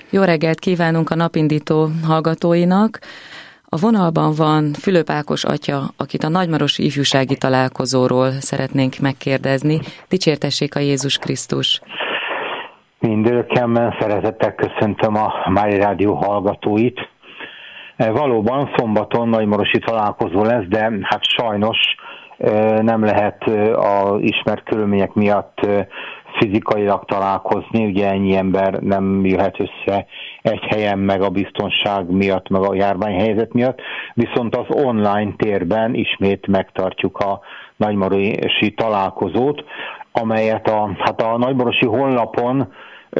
Jó reggelt kívánunk a napindító hallgatóinak. A vonalban van Fülöp Ákos atya, akit a nagymarosi ifjúsági találkozóról szeretnénk megkérdezni. Dicsértessék a Jézus Krisztus! Mindörökképpen szeretettel köszöntöm a Mária Rádió hallgatóit. Valóban szombaton nagymarosi találkozó lesz, de hát sajnos nem lehet az ismert körülmények miatt fizikailag találkozni, ugye ennyi ember nem jöhet össze egy helyen, meg a biztonság miatt, meg a járványhelyzet miatt, viszont az online térben ismét megtartjuk a nagymarosi találkozót, amelyet a nagymarosi honlapon,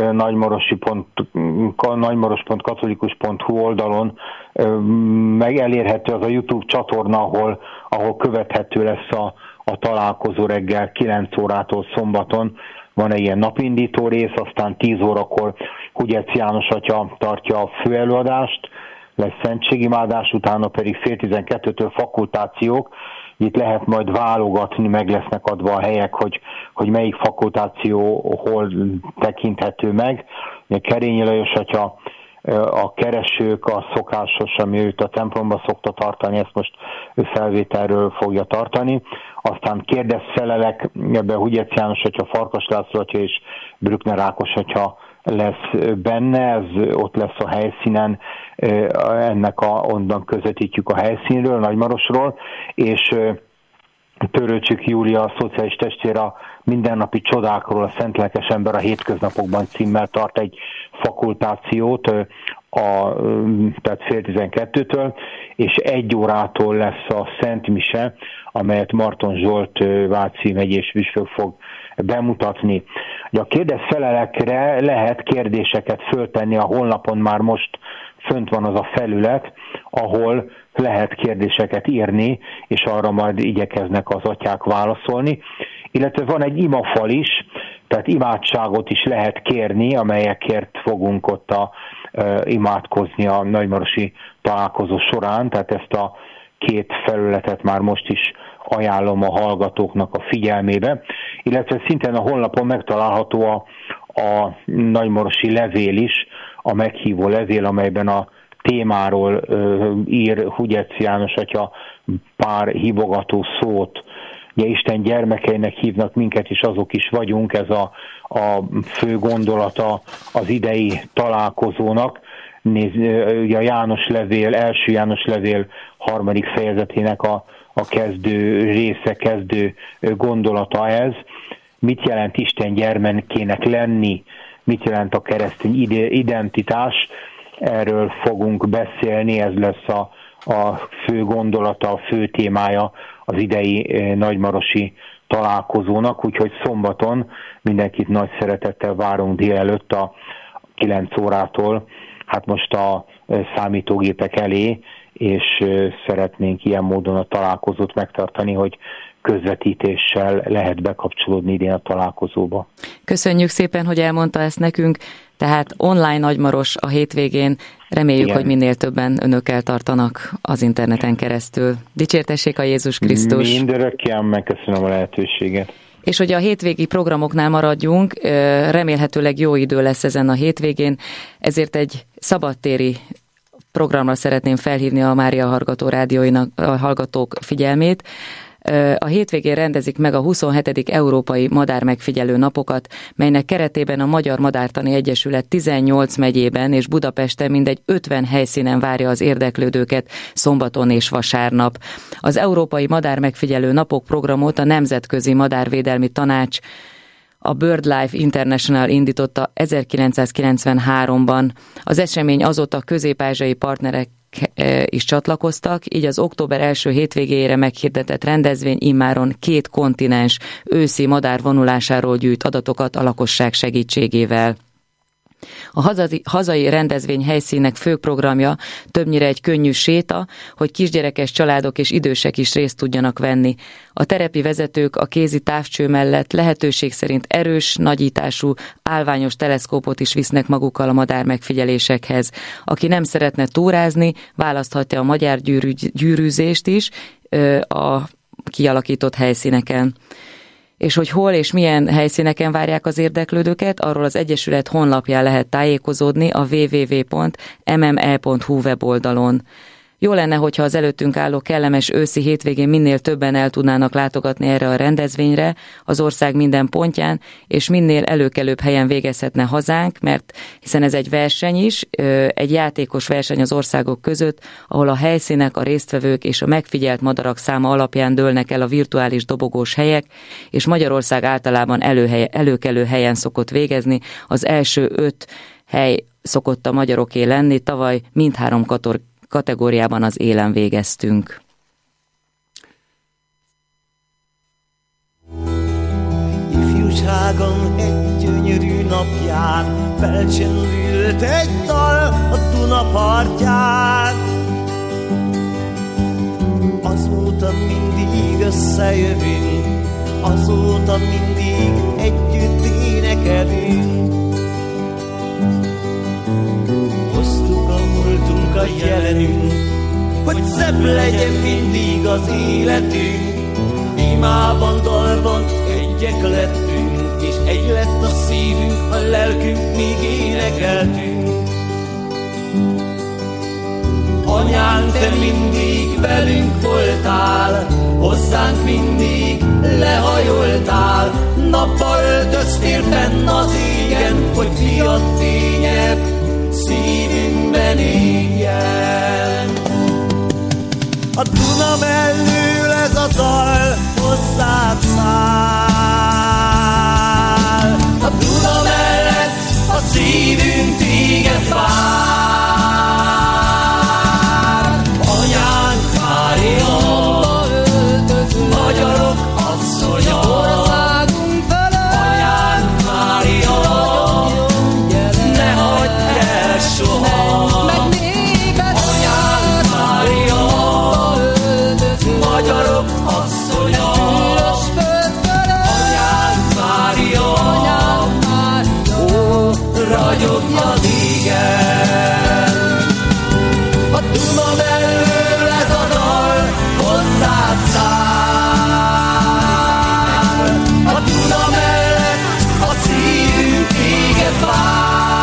nagymaros.katolikus.hu oldalon meg elérhető az a YouTube csatorna, ahol követhető lesz a találkozó reggel 9 órától szombaton. Van egy ilyen napindító rész, aztán 10 órakor Hugyec János atya tartja a főelőadást, lesz szentségimádás, utána pedig fél 12-től fakultációk. Itt lehet majd válogatni, meg lesznek adva a helyek, hogy melyik fakultáció hol tekinthető meg. Kerényi Lajos atya, a keresők, a szokásos, ami őt a templomba szokta tartani, ezt most felvételről fogja tartani. Aztán kérdezfelelek, ebben Hugyec János atya, Farkas László atya és Brückner Ákos atya lesz benne, ez ott lesz a helyszínen, onnan közvetítjük a helyszínről, Nagymarosról, és Törőcsik Júlia, a szociális testvér a mindennapi csodákról, a Szent Lelkes ember a hétköznapokban címmel tart egy fakultációt, tehát fél 12-től, és 1 órától lesz a Szent Mise, amelyet Marton Zsolt Váci megyés püspök fog bemutatni. A kérdezfelelekre lehet kérdéseket föltenni, a honlapon már most fönt van az a felület, ahol lehet kérdéseket írni, és arra majd igyekeznek az atyák válaszolni. Illetve van egy imafal is, tehát imádságot is lehet kérni, amelyekért fogunk ott imádkozni a nagymarosi találkozó során, tehát ezt a 2 felületet már most is ajánlom a hallgatóknak a figyelmébe, illetve szintén a honlapon megtalálható a nagymarosi levél is, a meghívó levél, amelyben a témáról ír Hugyec János atya pár hívogató szót. Ugye Isten gyermekeinek hívnak minket is, azok is vagyunk, ez a fő gondolata az idei találkozónak. Ugye a János levél, első János levél 3. fejezetének a kezdő része, kezdő gondolata ez. Mit jelent Isten gyermekének lenni, mit jelent a keresztény identitás, erről fogunk beszélni, ez lesz a fő gondolata, a fő témája az idei nagymarosi találkozónak, úgyhogy szombaton mindenkit nagy szeretettel várunk délelőtt a 9 órától, hát most a számítógépek elé, és szeretnénk ilyen módon a találkozót megtartani, hogy közvetítéssel lehet bekapcsolódni idén a találkozóba. Köszönjük szépen, hogy elmondta ezt nekünk, tehát online Nagymaros a hétvégén, reméljük, igen, hogy minél többen önökkel tartanak az interneten keresztül. Dicsértessék a Jézus Krisztus! Mindörökképpen megköszönöm a lehetőséget. És hogy a hétvégi programoknál maradjunk, remélhetőleg jó idő lesz ezen a hétvégén, ezért egy szabadtéri programra szeretném felhívni a Mária Hallgató Rádióinak a hallgatók figyelmét. A hétvégén rendezik meg a 27. Európai Madármegfigyelő Napokat, melynek keretében a Magyar Madártani Egyesület 18 megyében és Budapesten mindegy 50 helyszínen várja az érdeklődőket szombaton és vasárnap. Az Európai Madármegfigyelő Napok programot a Nemzetközi Madárvédelmi Tanács, a BirdLife International indította 1993-ban. Az esemény azóta közép-ázsiai partnerek is csatlakoztak, így az október első hétvégéjére meghirdetett rendezvény immáron 2 kontinens őszi madárvonulásáról gyűjt adatokat a lakosság segítségével. A hazai rendezvény helyszínek fő programja többnyire egy könnyű séta, hogy kisgyerekes családok és idősek is részt tudjanak venni. A terepi vezetők a kézi távcső mellett lehetőség szerint erős, nagyítású, állványos teleszkópot is visznek magukkal a madármegfigyelésekhez. Aki nem szeretne túrázni, választhatja a madárgyűrűzést is a kialakított helyszíneken. és hogy hol és milyen helyszíneken várják az érdeklődőket, arról az Egyesület honlapján lehet tájékozódni a www.mme.hu weboldalon. Jó lenne, hogyha az előttünk álló kellemes őszi hétvégén minél többen el tudnának látogatni erre a rendezvényre az ország minden pontján, és minél előkelőbb helyen végezhetne hazánk, mert hiszen ez egy verseny is, egy játékos verseny az országok között, ahol a helyszínek, a résztvevők és a megfigyelt madarak száma alapján dőlnek el a virtuális dobogós helyek, és Magyarország általában előkelő helyen szokott végezni, az első 5 hely szokott a magyaroké lenni, tavaly mindhárom kategóriában az élen végeztünk. Ifjúságom egy gyönyörű napján felcsendült egy dal a Duna partján. Azóta mindig összejövünk, azóta mindig együtt énekelünk. Hoztuk a múltunk a jelenünk, hogy szebb legyen mindig az életünk. Imában, dalban egyek lettünk, és egy lett a szívünk, a lelkünk, míg énekeltünk. Anyánk, te mindig velünk voltál, hozzánk mindig lehajoltál. Nappal öltöztél fenn az égen, hogy fiad fényebb szívünkben éljen. A Duna mellől ez a dal hozzád száll. A Duna mellett a szívünk téged vár. Anyánk Mária, magyarok asszonya, országunk fele. Anyánk Mária, ne hagyd el soha. Magyarok asszonya, Anyánk Mária, ó, ragyogj az égen. A Duna mellől ez a dal hozzád száll. A Duna mellett a szívünk téged vár.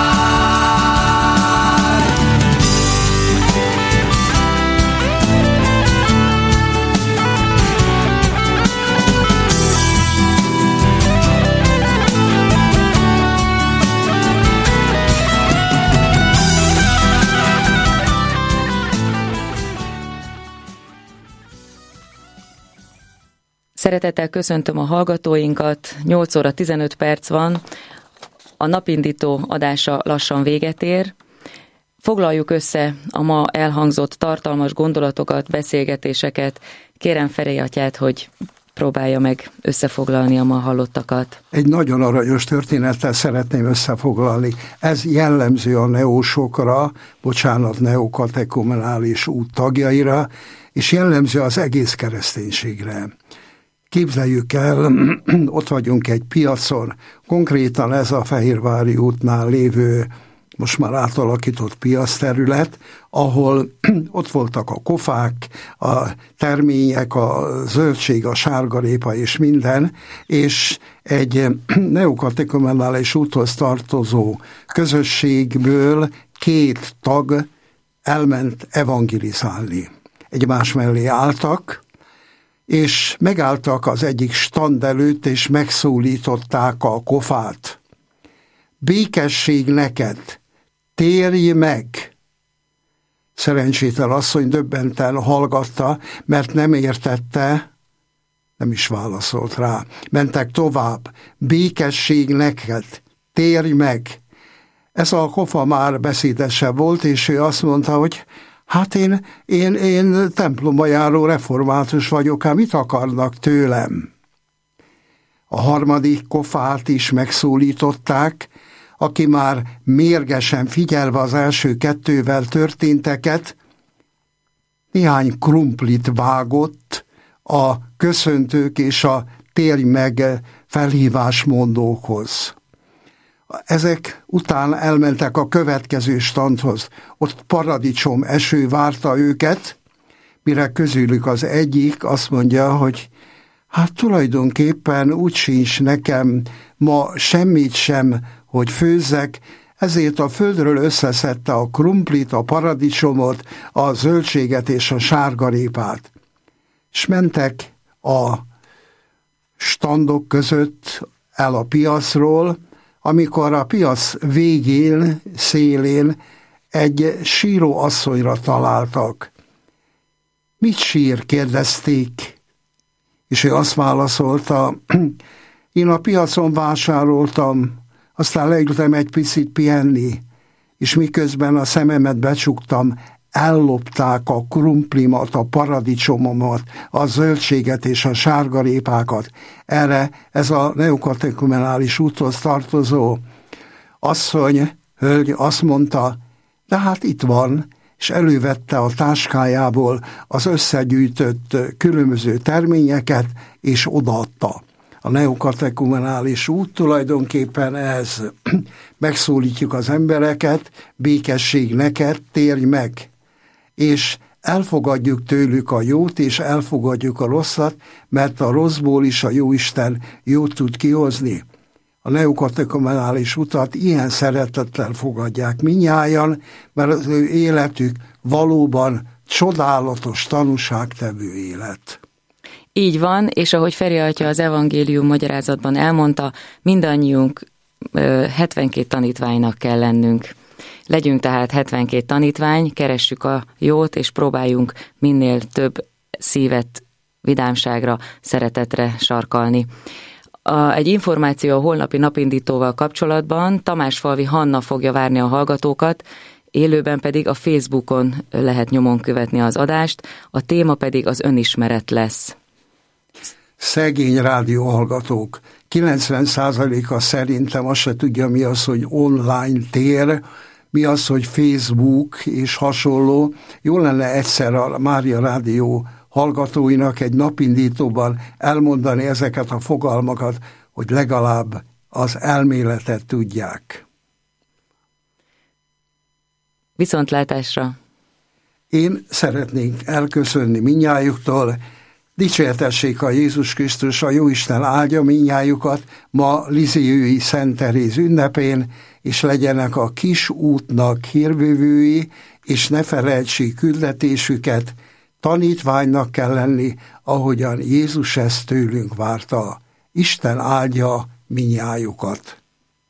Szeretettel köszöntöm a hallgatóinkat, 8 óra 15 perc van, a napindító adása lassan véget ér. Foglaljuk össze a ma elhangzott tartalmas gondolatokat, beszélgetéseket. Kérem Feré atyát, hogy próbálja meg összefoglalni a ma hallottakat. Egy nagyon aranyos történettel szeretném összefoglalni. Ez jellemző a neósokra, neokatekumenális út tagjaira, és jellemző az egész kereszténységre. Képzeljük el, ott vagyunk egy piacon, konkrétan ez a Fehérvári útnál lévő, most már átalakított piacterület, ahol ott voltak a kofák, a termények, a zöldség, a sárgarépa és minden, és egy neokatekumenális úthoz tartozó közösségből 2 tag elment evangelizálni. Egymás mellé álltak, és megálltak az egyik stand előtt, és megszólították a kofát. Békesség neked, térj meg! Szerencsétlen asszony döbbenten hallgatta, mert nem értette, nem is válaszolt rá. Mentek tovább, békesség neked, térj meg! Ez a kofa már beszédesebb volt, és ő azt mondta, hogy hát én templomba járó református vagyok, hát mit akarnak tőlem? A harmadik kofát is megszólították, aki már mérgesen figyelve az első 2 történteket, néhány krumplit vágott a köszöntők és a térj meg felhívásmondókhoz. Ezek után elmentek a következő standhoz. Ott paradicsom eső várta őket, mire közülük az egyik azt mondja, hogy Hát tulajdonképpen úgy sincs nekem ma semmit sem, hogy főzzek, ezért a földről összeszedte a krumplit, a paradicsomot, a zöldséget és a sárgarépát. És mentek a standok között el a piacról, amikor a piac végén, szélén egy síró asszonyra találtak. Mit sír? Kérdezték. És ő azt válaszolta, én a piacon vásároltam, aztán leültem egy picit pihenni, és miközben a szememet becsuktam, ellopták a krumplimat, a paradicsomomat, a zöldséget és a sárgarépákat. Erre ez a neokatekumenális úthoz tartozó asszony, hölgy azt mondta, de hát itt van, és elővette a táskájából az összegyűjtött különböző terményeket, és odaadta. A neokatekumenális út tulajdonképpen ez. Megszólítjuk az embereket, békesség neked, térj meg. És elfogadjuk tőlük a jót, és elfogadjuk a rosszat, mert a rosszból is a Jóisten jót tud kihozni. A neokatekumenális utat ilyen szeretettel fogadják mindnyájan, mert az ő életük valóban csodálatos tanúságtevő élet. Így van, és ahogy Feri atya az evangélium magyarázatban elmondta, mindannyiunk 72 tanítványnak kell lennünk. Legyünk tehát 72 tanítvány, keressük a jót, és próbáljunk minél több szívet vidámságra, szeretetre sarkalni. Egy információ a holnapi napindítóval kapcsolatban: Tamásfalvi Hanna fogja várni a hallgatókat, élőben pedig a Facebookon lehet nyomon követni az adást, a téma pedig az önismeret lesz. Szegény rádióhallgatók, 90%-a szerintem azt se tudja, mi az, hogy online tér, mi az, hogy Facebook és hasonló. Jó lenne egyszer a Mária Rádió hallgatóinak egy napindítóban elmondani ezeket a fogalmakat, hogy legalább az elméletet tudják. Viszontlátásra! Én szeretnék elköszönni mindnyájuktól. Dicsértessék a Jézus Krisztus, a Jóisten áldja mindnyájukat ma Lizéui Szent Teréz ünnepén, és legyenek a kis útnak hírvívői, és ne felejtsék küldetésüket, tanítványnak kell lenni, ahogyan Jézus ezt tőlünk várta. Isten áldja mindnyájukat.